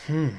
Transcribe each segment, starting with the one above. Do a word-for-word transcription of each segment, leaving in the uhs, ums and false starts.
Hmm.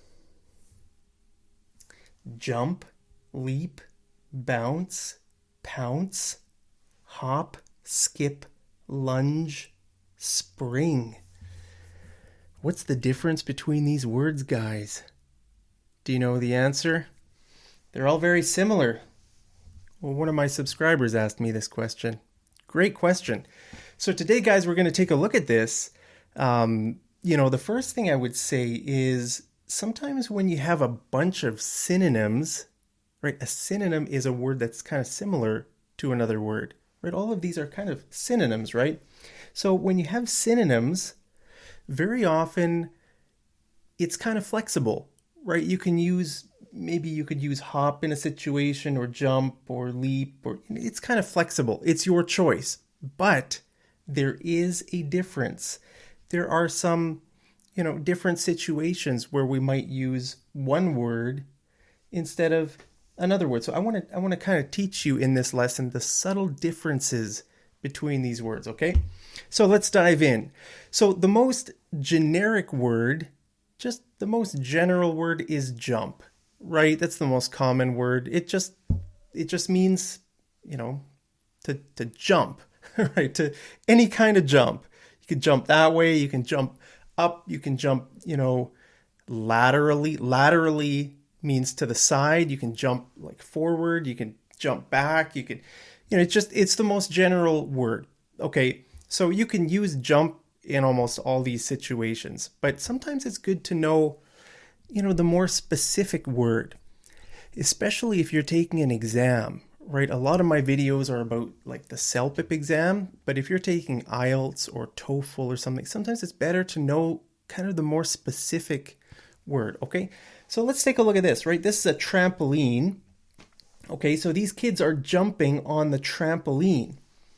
Jump, leap, bounce, pounce, hop, skip, lunge, spring. What's the difference between these words, guys? Do you know the answer? They're all very similar. Well, one of my subscribers asked me this question. Great question. So today, guys, we're going to take a look at this. Um, you know, the first thing I would say is sometimes when you have a bunch of synonyms, right? A synonym is a word that's kind of similar to another word, right? All of these are kind of synonyms, right? So when you have synonyms, very often it's kind of flexible, right? You can use, maybe you could use hop in a situation, or jump, or leap, or it's kind of flexible. It's your choice. But there is a difference. There are some, you know, different situations where we might use one word instead of another word. So I want to I want to kind of teach you in this lesson the subtle differences between these words, okay? So let's dive in. So the most generic word, just the most general word is jump, right? That's the most common word. It just it just means, you know, to to jump, right? To any kind of jump. You can jump that way, you can jump up, you can jump, you know, laterally. Laterally means to the side. You can jump like forward, you can jump back, you can, you know, it's just, it's the most general word. Okay, so you can use jump in almost all these situations, but sometimes it's good to know, you know, the more specific word, especially if you're taking an exam, right? A lot of my videos are about like the CELPIP exam, but if you're taking I E L T S or TOEFL or something, sometimes it's better to know kind of the more specific word, okay? So let's take a look at this, right? This is a trampoline. Okay, so these kids are jumping on the trampoline.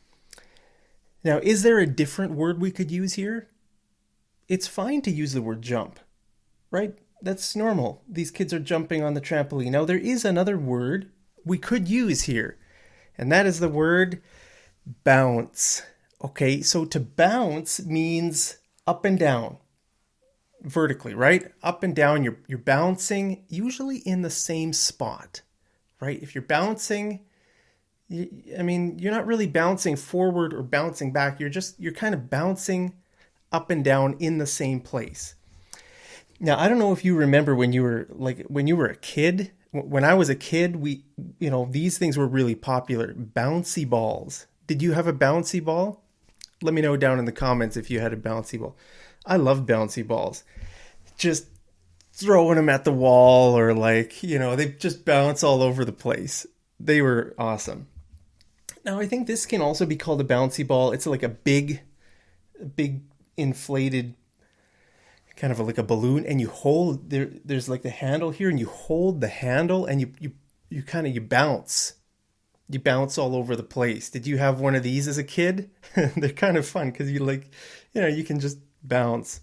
Now, is there a different word we could use here? It's fine to use the word jump, right? That's normal. These kids are jumping on the trampoline. Now, there is another word we could use here, and that is the word bounce. Okay, so to bounce means up and down, vertically, right? Up and down, you're, you're bouncing, usually in the same spot, right? If you're bouncing, you, I mean, you're not really bouncing forward or bouncing back. You're just, you're kind of bouncing up and down in the same place. Now, I don't know if you remember when you were like, when you were a kid, when I was a kid, we, you know, these things were really popular. Bouncy balls. Did you have a bouncy ball? Let me know down in the comments if you had a bouncy ball. I love bouncy balls. Just throwing them at the wall, or like, you know, they just bounce all over the place. They were awesome. Now, I think this can also be called a bouncy ball. It's like a big, big inflated kind of like a balloon, and you hold there. There's like the handle here, and you hold the handle, and you you you kind of you bounce. You bounce all over the place. Did you have one of these as a kid? They're kind of fun because you like, you know, you can just bounce.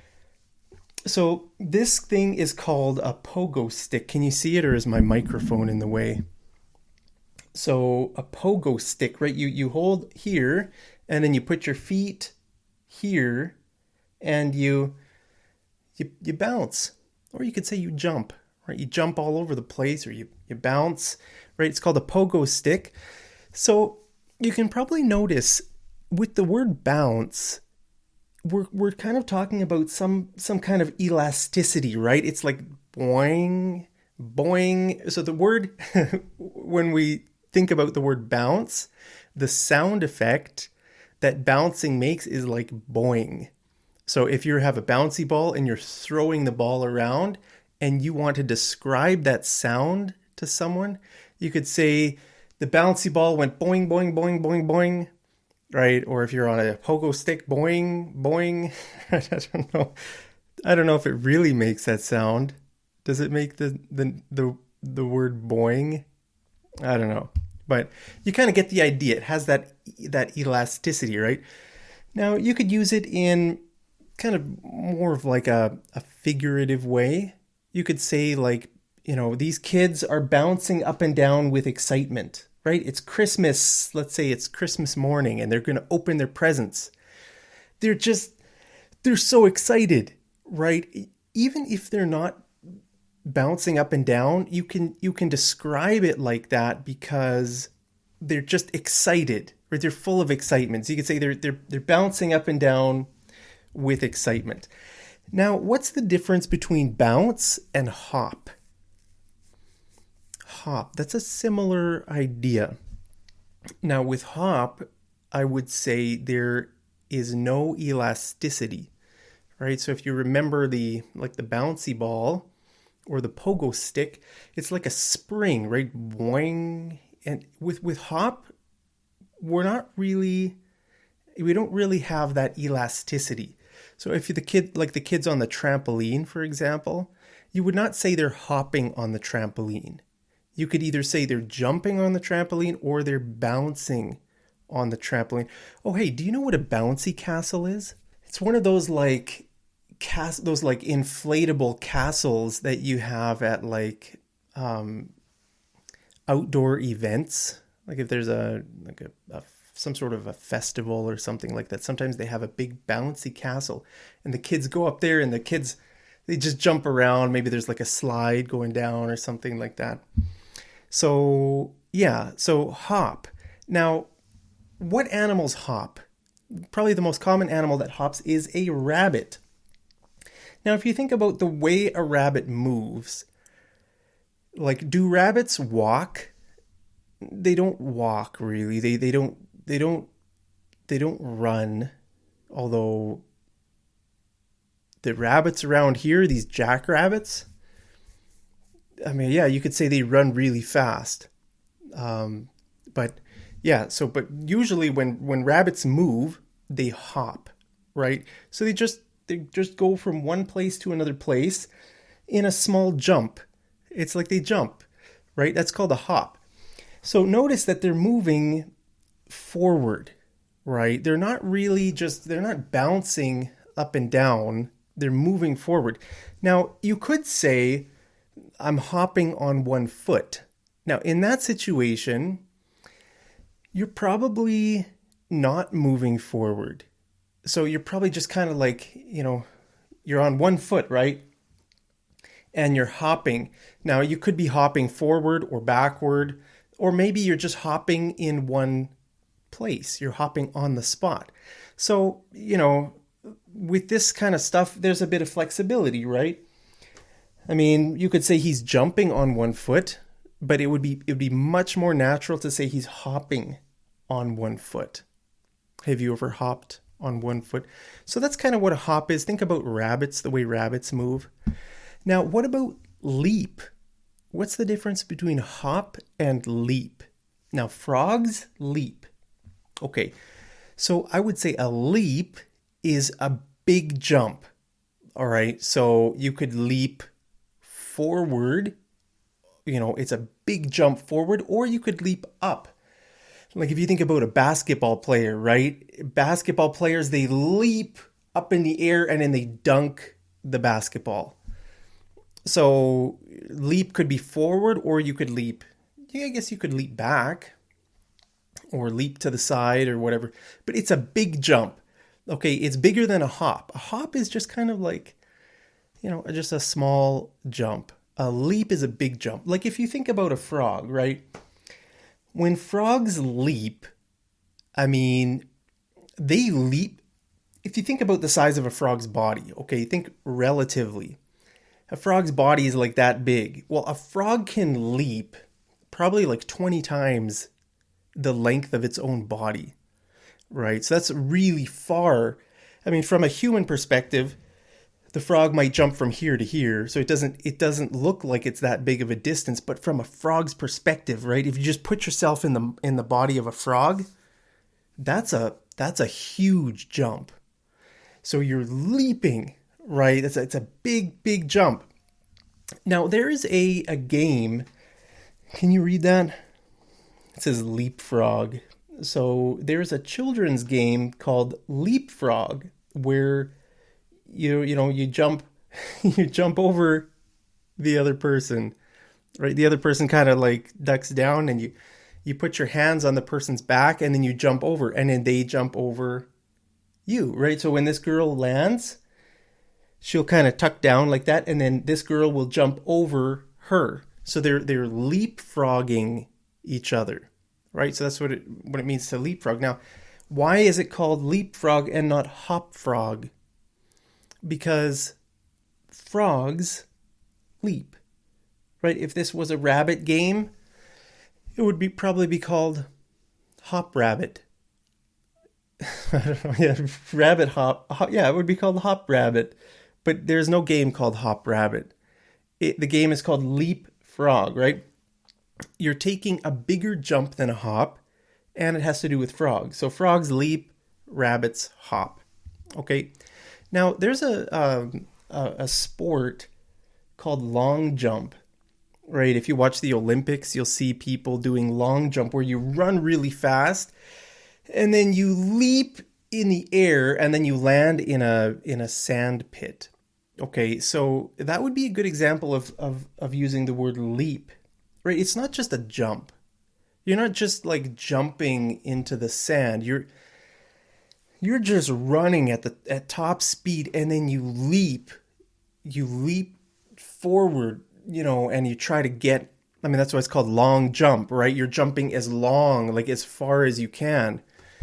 So this thing is called a pogo stick. Can you see it, or is my microphone in the way? So a pogo stick, right? You you hold here, and then you put your feet here, and you you you bounce, or you could say you jump, right? You jump all over the place, or you you bounce, right? It's called a pogo stick. So you can probably notice with the word bounce, we're we're kind of talking about some some kind of elasticity, right? It's like boing, boing. So the word, when we think about the word bounce, the sound effect that bouncing makes is like boing. So if you have a bouncy ball and you're throwing the ball around and you want to describe that sound to someone, you could say the bouncy ball went boing, boing, boing, boing, boing. Right? Or if you're on a pogo stick, boing, boing. I don't know. I don't know if it really makes that sound. Does it make the the the, the word boing? I don't know. But you kind of get the idea. It has that that elasticity, right? Now, you could use it in kind of more of like a, a figurative way. You could say like, you know, these kids are bouncing up and down with excitement. Right? It's Christmas. Let's say it's Christmas morning and they're going to open their presents. They're just, they're so excited, right? even if they're not bouncing up and down, you can you can describe it like that because they're just excited, right? They're full of excitement. So you could say they're they're they're bouncing up and down with excitement. Now, what's the difference between bounce and hop? Hop, that's a similar idea. Now, with hop, I would say there is no elasticity, right? So if you remember the like the bouncy ball or the pogo stick, it's like a spring, right? Boing. And with with hop, we're not really, we don't really have that elasticity. So if you're the kid, like the kids on the trampoline, for example, you would not say they're hopping on the trampoline. You could either say they're jumping on the trampoline or they're bouncing on the trampoline. Oh, hey, do you know what a bouncy castle is? It's one of those like cas- those like inflatable castles that you have at like um, outdoor events. Like if there's a like a, a some sort of a festival or something like that, sometimes they have a big bouncy castle, and the kids go up there, and the kids they just jump around. Maybe there's like a slide going down or something like that. So yeah, so hop. Now, what animals hop? Probably the most common animal that hops is a rabbit. Now, if you think about the way a rabbit moves, like, do rabbits walk? They don't walk really. They they don't they don't they don't run. Although the rabbits around here, these jackrabbits, I mean, yeah, you could say they run really fast. Um, but yeah, so but usually when when rabbits move, they hop, right? So they just they just go from one place to another place in a small jump. It's like they jump, right? That's called a hop. So notice that they're moving forward, right? They're not really just, they're not bouncing up and down. They're moving forward. Now, you could say, I'm hopping on one foot. Now, in that situation, you're probably not moving forward. So you're probably just kind of like, you know, you're on one foot, right? And you're hopping. Now, you could be hopping forward or backward, or maybe you're just hopping in one place. You're hopping on the spot. So, you know, with this kind of stuff, there's a bit of flexibility, right? I mean, you could say he's jumping on one foot, but it would be it would be much more natural to say he's hopping on one foot. Have you ever hopped on one foot? So that's kind of what a hop is. Think about rabbits, the way rabbits move. Now, what about leap? What's the difference between hop and leap? Now, frogs leap. Okay, so I would say a leap is a big jump. All right, so you could leap forward. You know, it's a big jump forward, or you could leap up. Like if you think about a basketball player, right? Basketball players, they leap up in the air and then they dunk the basketball. So leap could be forward, or you could leap, yeah, I guess you could leap back or leap to the side or whatever, but it's a big jump. Okay, it's bigger than a hop. A hop is just kind of like, you know, just a small jump. A leap is a big jump. Like if you think about a frog, right? When frogs leap, I mean, they leap. If you think about the size of a frog's body, okay, think relatively. A frog's body is like that big. Well, a frog can leap probably like twenty times the length of its own body, right? So that's really far. I mean, from a human perspective, the frog might jump from here to here, so it doesn't it doesn't look like it's that big of a distance. But from a frog's perspective, right? If you just put yourself in the in the body of a frog, that's a that's a huge jump. So you're leaping, right? It's a, it's a big big jump. Now there is a a game. Can you read that? It says leapfrog. So there's a children's game called Leapfrog where you you know you jump you jump over the other person, right? The other person kind of like ducks down, and you you put your hands on the person's back, and then you jump over, and then they jump over you, right? So when this girl lands, she'll kind of tuck down like that, and then this girl will jump over her. So they're they're leapfrogging each other, right? So that's what it what it means to leapfrog. Now, why is it called leapfrog and not hop frog? Because frogs leap, right? If this was a rabbit game, it would be probably be called hop rabbit. I don't know, yeah, rabbit hop, hop. Yeah, it would be called hop rabbit. But there's no game called hop rabbit. It, the game is called leap frog, right? You're taking a bigger jump than a hop, and it has to do with frogs. So frogs leap, rabbits hop. Okay. Now there's a um, a, a sport called long jump, right? If you watch the Olympics, you'll see people doing long jump where you run really fast, and then you leap in the air, and then you land in a in a sand pit. Okay, so that would be a good example of, of, of using the word leap, right? It's not just a jump. You're not just like jumping into the sand. You're you're just running at the at top speed, and then you leap. You leap forward, you know, and you try to get, I mean, that's why it's called long jump, right? You're jumping as long, like as far as you can.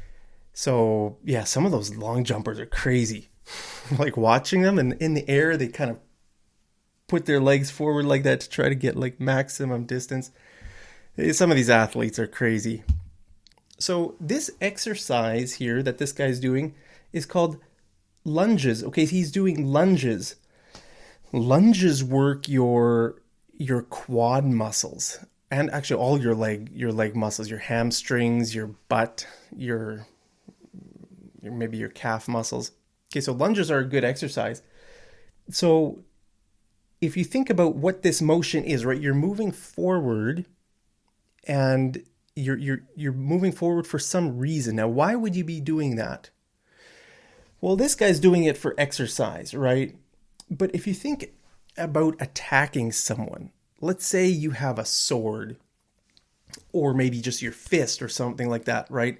So, yeah, some of those long jumpers are crazy. Like watching them, and in the air they kind of put their legs forward like that to try to get like maximum distance. Some of these athletes are crazy. So this exercise here that this guy's doing is called lunges. Okay, he's doing lunges. Lunges work your your quad muscles, and actually all your leg your leg muscles, your hamstrings, your butt, your, your maybe your calf muscles. Okay, so lunges are a good exercise. So if you think about what this motion is, right, you're moving forward, and you're you're you're moving forward for some reason. Now, why would you be doing that? Well, this guy's doing it for exercise, right? But if you think about attacking someone, let's say you have a sword, or maybe just your fist or something like that, right?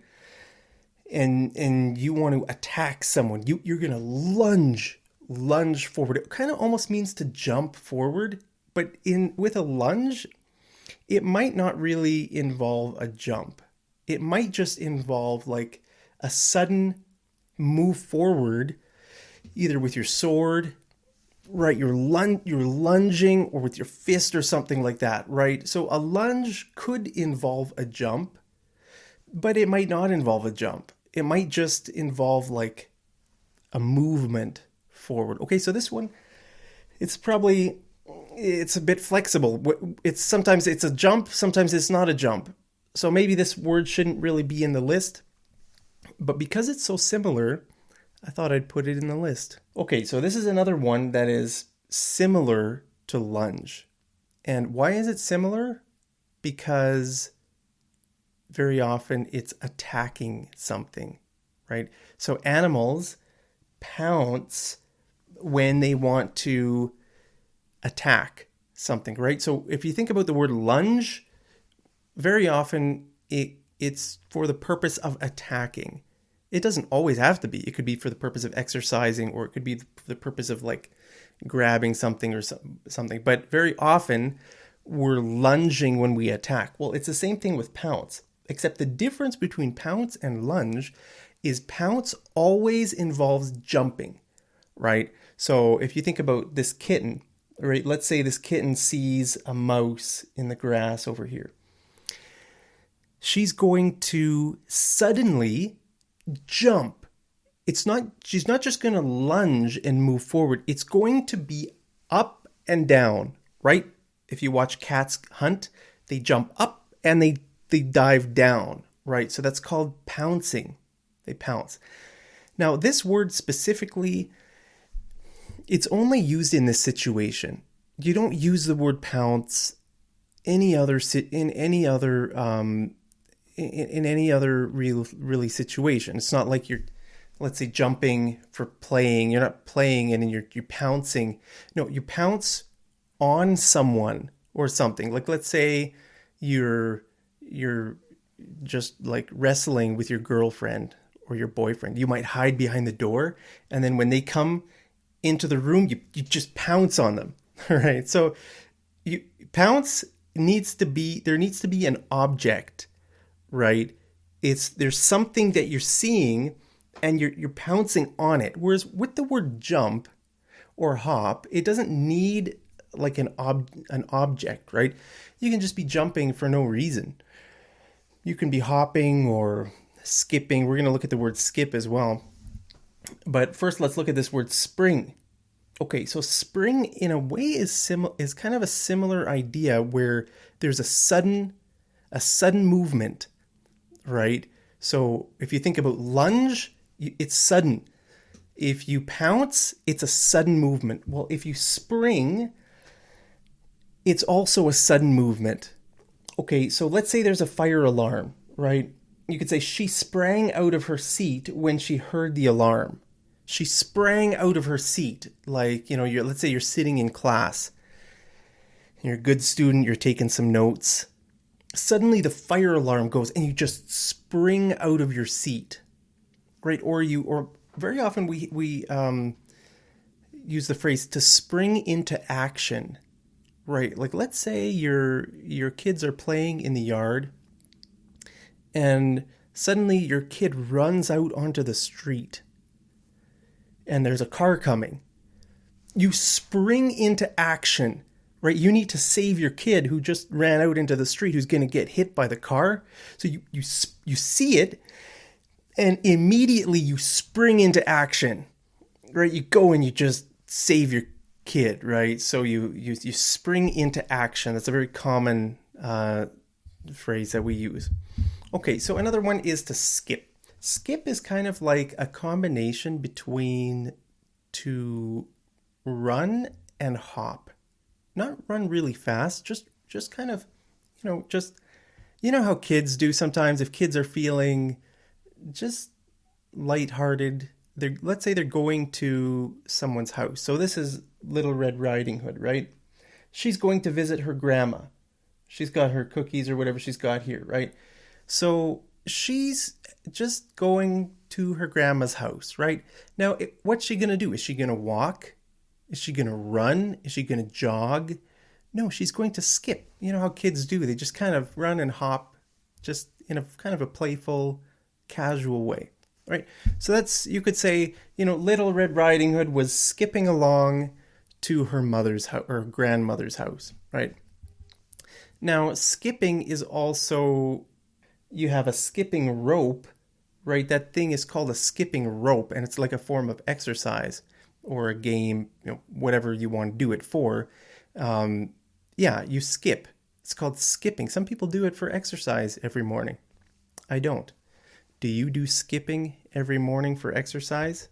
And and you want to attack someone, you, you're going to lunge, lunge forward. It kind of almost means to jump forward, but in with a lunge, it might not really involve a jump. It might just involve like a sudden move forward, either with your sword, right? You're, lun- you're lunging, or with your fist or something like that, right? So a lunge could involve a jump, but it might not involve a jump. It might just involve like a movement forward. Okay, so this one, it's probably, it's a bit flexible. It's sometimes it's a jump, sometimes it's not a jump. So maybe this word shouldn't really be in the list, but because it's so similar, I thought I'd put it in the list. Okay, so this is another one that is similar to lunge. And why is it similar? Because very often it's attacking something, right? So animals pounce when they want to attack something, right? So if you think about the word lunge, very often it it's for the purpose of attacking. It doesn't always have to be. It could be for the purpose of exercising, or it could be for the purpose of like grabbing something or something. But very often we're lunging when we attack. Well, it's the same thing with pounce. Except the difference between pounce and lunge is pounce always involves jumping, right? So if you think about this kitten, right? Let's say this kitten sees a mouse in the grass over here. She's going to suddenly jump. It's not, she's not just going to lunge and move forward. It's going to be up and down, right? If you watch cats hunt, they jump up and they they dive down, right? So that's called pouncing. They pounce. Now, this word specifically, it's only used in this situation. You don't use the word pounce any other in any other um, in, in any other real really situation. It's not like you're, let's say, jumping for playing. You're not playing and you're you're pouncing. No, you pounce on someone or something. Like, let's say you're you're just like wrestling with your girlfriend or your boyfriend. You might hide behind the door, and then when they come into the room, you, you just pounce on them. All right. So you pounce needs to be, there needs to be an object, right? It's, there's something that you're seeing and you're, you're pouncing on it. Whereas with the word jump or hop, it doesn't need like an ob, an object, right? You can just be jumping for no reason. You can be hopping or skipping. We're going to look at the word skip as well. But first, let's look at this word spring. Okay, so spring in a way is sim- is kind of a similar idea where there's a sudden a sudden movement, right? So if you think about lunge, it's sudden. If you pounce, it's a sudden movement. Well, if you spring, it's also a sudden movement. Okay, so let's say there's a fire alarm, right? You could say she sprang out of her seat when she heard the alarm. She sprang out of her seat. Like, you know, you're, let's say you're sitting in class. You're a good student, you're taking some notes. Suddenly the fire alarm goes and you just spring out of your seat, right? Or you, or very often we, we um, use the phrase to spring into action, right? Like, let's say your, your kids are playing in the yard and suddenly your kid runs out onto the street and there's a car coming. You spring into action, right? You need to save your kid who just ran out into the street, who's going to get hit by the car. So you, you, you see it and immediately you spring into action, right? You go and you just save your kid, right? So you, you, you spring into action. That's a very common uh, phrase that we use. Okay, so another one is to skip. Skip is kind of like a combination between to run and hop. Not run really fast, just just kind of, you know, just, you know how kids do sometimes if kids are feeling just lighthearted. They're, let's say they're going to someone's house. So this is Little Red Riding Hood, right? She's going to visit her grandma. She's got her cookies or whatever she's got here, right? So she's just going to her grandma's house, right? Now, it, what's she going to do? Is she going to walk? Is she going to run? Is she going to jog? No, she's going to skip. You know how kids do. They just kind of run and hop just in a kind of a playful, casual way, right? So that's, you could say, you know, Little Red Riding Hood was skipping along to her mother's house or grandmother's house, right? Now, skipping is also, you have a skipping rope, right? That thing is called a skipping rope, and it's like a form of exercise or a game, you know, whatever you want to do it for. Um, yeah, you skip. It's called skipping. Some people do it for exercise every morning. I don't. Do you do skipping every morning for exercise?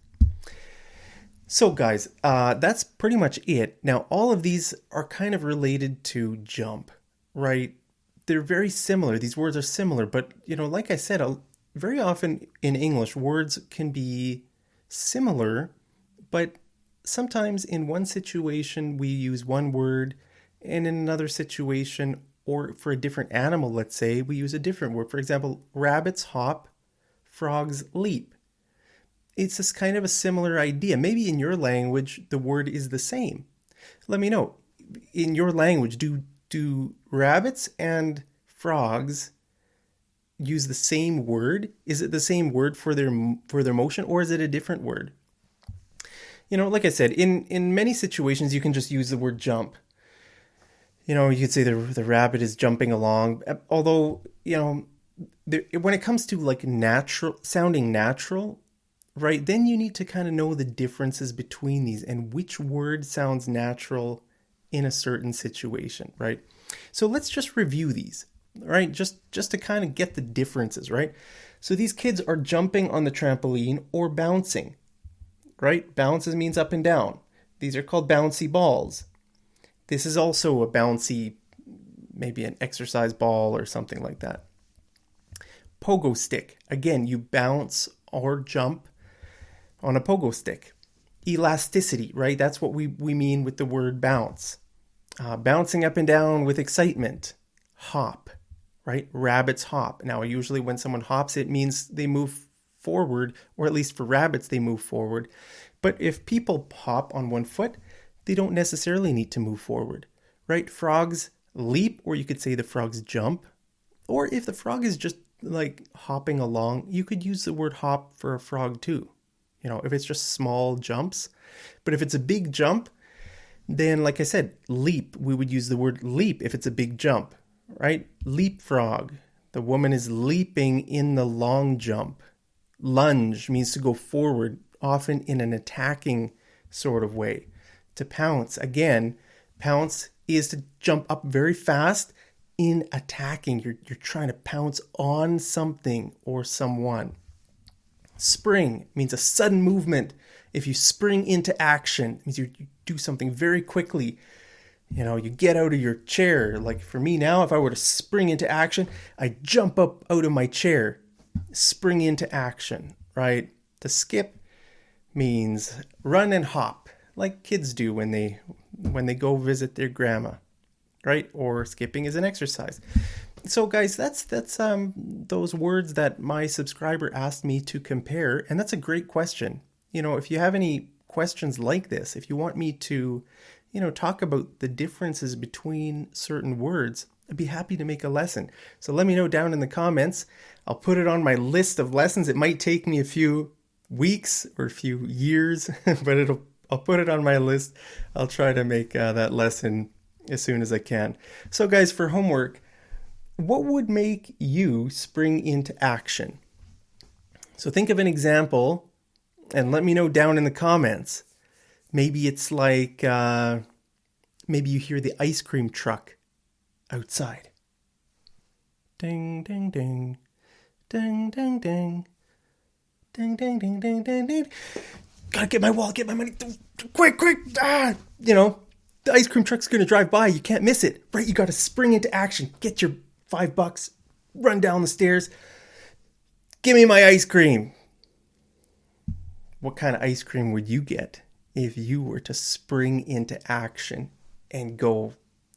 So guys, uh, that's pretty much it. Now, all of these are kind of related to jump, right? They're very similar. These words are similar, but, you know, like I said, very often in English, words can be similar, but sometimes in one situation we use one word, and in another situation, or for a different animal, let's say, we use a different word. For example, rabbits hop, frogs leap. It's this kind of a similar idea. Maybe in your language, the word is the same. Let me know. In your language, do do rabbits and frogs use the same word? Is it the same word for their for their motion, or is it a different word? You know, like I said, in, in many situations, you can just use the word jump. You know, you could say the the rabbit is jumping along. Although, you know, there, when it comes to like natural, sounding natural, right, then you need to kind of know the differences between these and which word sounds natural in a certain situation, right? So let's just review these, right? Just, just to kind of get the differences, right? So these kids are jumping on the trampoline or bouncing, right? Bounces means up and down. These are called bouncy balls. This is also a bouncy, maybe an exercise ball or something like that. Pogo stick. Again, you bounce or jump on a pogo stick. Elasticity, right? That's what we, we mean with the word bounce. Uh, bouncing up and down with excitement. Hop, right? Rabbits hop. Now, usually when someone hops, it means they move forward, or at least for rabbits, they move forward. But if people hop on one foot, they don't necessarily need to move forward, right? Frogs leap, or you could say the frogs jump. Or if the frog is just like hopping along, you could use the word hop for a frog too. You know, if it's just small jumps. But if it's a big jump, then like I said, leap, we would use the word leap if it's a big jump, right? Leapfrog, the woman is leaping in the long jump. Lunge means to go forward, often in an attacking sort of way. To pounce, again, pounce is to jump up very fast in attacking. You're, you're trying to pounce on something or someone. Spring means a sudden movement. If you spring into action, it means you, you do something very quickly. You know, you get out of your chair. Like for me now, if I were to spring into action, I jump up out of my chair, spring into action, right? To skip means run and hop, like kids do when they when they go visit their grandma, right? Or skipping is an exercise. So guys, that's that's um those words that my subscriber asked me to compare, and that's a great question. You know, if you have any questions like this, if you want me to, you know, talk about the differences between certain words, I'd be happy to make a lesson. So let me know down in the comments. I'll put it on my list of lessons. It might take me a few weeks or a few years, but it'll I'll put it on my list. I'll try to make uh, that lesson as soon as I can. So guys, for homework, what would make you spring into action? So think of an example and let me know down in the comments. Maybe it's like, uh, maybe you hear the ice cream truck outside. Ding, ding, ding. Ding, ding, ding. Ding, ding, ding, ding, ding, ding. Gotta get my wallet, get my money. Quick, quick. Ah, you know, the ice cream truck's going to drive by. You can't miss it, right? You got to spring into action. Get your five bucks, run down the stairs. Give me my ice cream. What kind of ice cream would you get if you were to spring into action and go,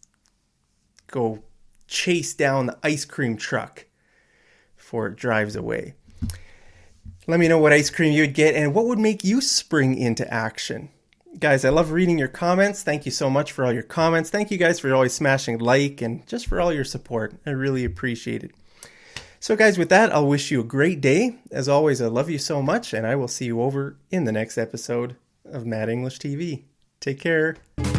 go chase down the ice cream truck before it drives away? Let me know what ice cream you would get and what would make you spring into action. Guys, I love reading your comments. Thank you so much for all your comments. Thank you guys for always smashing like and just for all your support. I really appreciate it. So guys, with that, I'll wish you a great day. As always, I love you so much, and I will see you over in the next episode of Mad English T V. Take care.